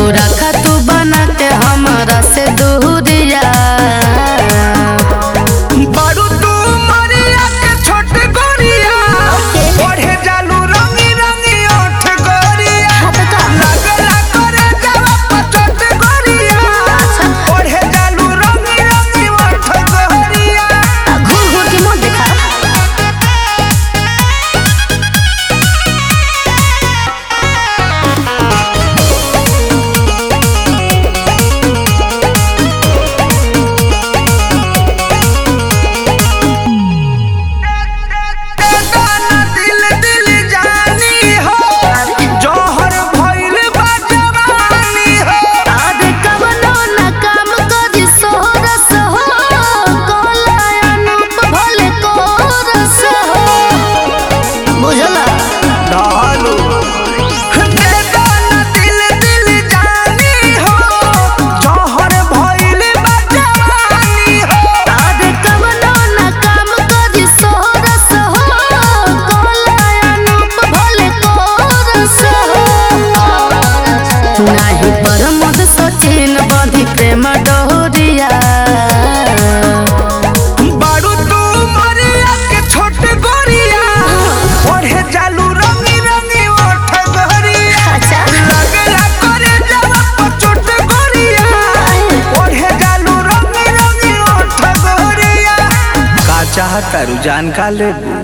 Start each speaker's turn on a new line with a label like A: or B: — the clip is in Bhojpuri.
A: रखा तू बना के हमरा से दूरिया।
B: बारू तू मरिया के छोट गोरिया पढ़े जालू रंगी रंगी ओठ गोरिया लगला करे जावा पचट गोरिया पढ़े जालू रंगी रंगी ओठ गोरिया।
A: घूर घूर के मुंह दिखा। नाही परमद सचिन बंधी प्रेम डोरिया।
B: बारू तू मरिया के छोट गोरिया पढ़े जालू रंगी रंगी ओठ गोरिया लगला करे जावा पचट गोरिया पढ़े जालू रंगी रंगी ओठ गोरिया। का चाहता रुझान का लेबू।